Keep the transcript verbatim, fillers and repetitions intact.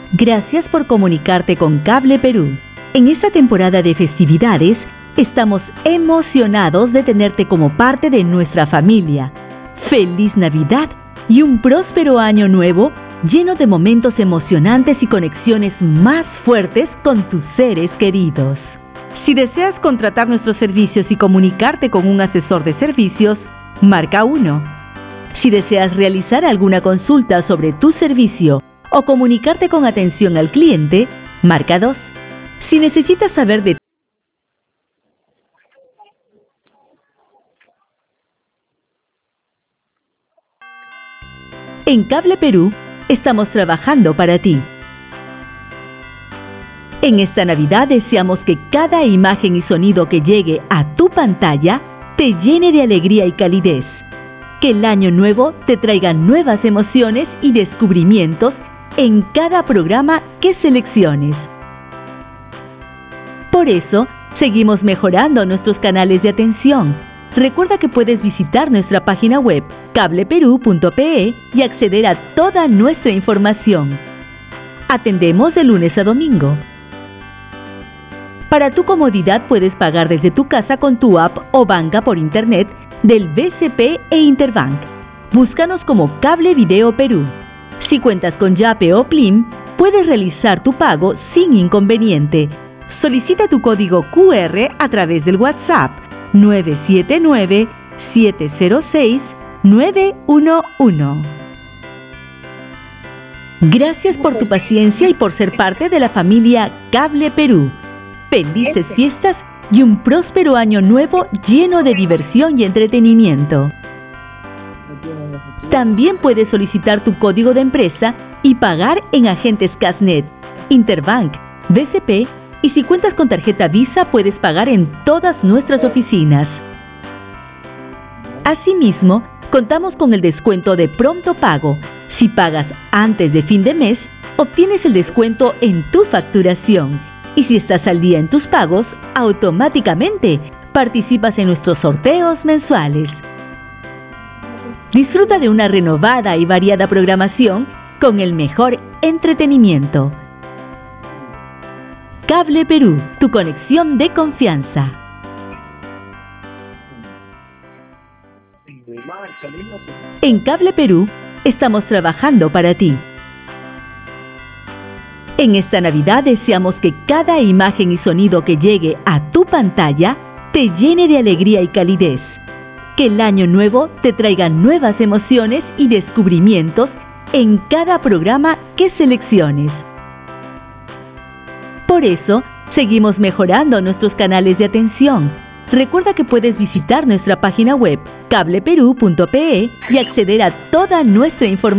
Gracias por comunicarte con Cable Perú. En esta temporada de festividades, estamos emocionados de tenerte como parte de nuestra familia. ¡Feliz Navidad y un próspero año nuevo lleno de momentos emocionantes y conexiones más fuertes con tus seres queridos! Si deseas contratar nuestros servicios y comunicarte con un asesor de servicios, marca uno. Si deseas realizar alguna consulta sobre tu servicio o comunicarte con atención al cliente, marca dos. Si necesitas saber de En Cable Perú, estamos trabajando para ti. En esta Navidad deseamos que cada imagen y sonido que llegue a tu pantalla te llene de alegría y calidez. Que el año nuevo te traiga nuevas emociones y descubrimientos en cada programa que selecciones. Por eso, seguimos mejorando nuestros canales de atención. Recuerda que puedes visitar nuestra página web cable perú punto pe y acceder a toda nuestra información. Atendemos de lunes a domingo. Para tu comodidad puedes pagar desde tu casa con tu app o banca por internet del B C P e Interbank. Búscanos como Cable Video Perú. Si cuentas con Yape o Plim, puedes realizar tu pago sin inconveniente. Solicita tu código Q R a través del WhatsApp nueve siete nueve, siete cero seis, nueve uno uno. Gracias por tu paciencia y por ser parte de la familia Cable Perú. Felices fiestas y un próspero año nuevo lleno de diversión y entretenimiento. También puedes solicitar tu código de empresa y pagar en agentes Casnet, Interbank, B C P, y si cuentas con tarjeta Visa puedes pagar en todas nuestras oficinas. Asimismo, contamos con el descuento de pronto pago. Si pagas antes de fin de mes, obtienes el descuento en tu facturación. Y si estás al día en tus pagos, automáticamente participas en nuestros sorteos mensuales. Disfruta de una renovada y variada programación con el mejor entretenimiento. Cable Perú, tu conexión de confianza. En Cable Perú, estamos trabajando para ti. En esta Navidad deseamos que cada imagen y sonido que llegue a tu pantalla te llene de alegría y calidez. Que el año nuevo te traiga nuevas emociones y descubrimientos en cada programa que selecciones. Por eso, seguimos mejorando nuestros canales de atención. Recuerda que puedes visitar nuestra página web cable perú punto pe y acceder a toda nuestra información.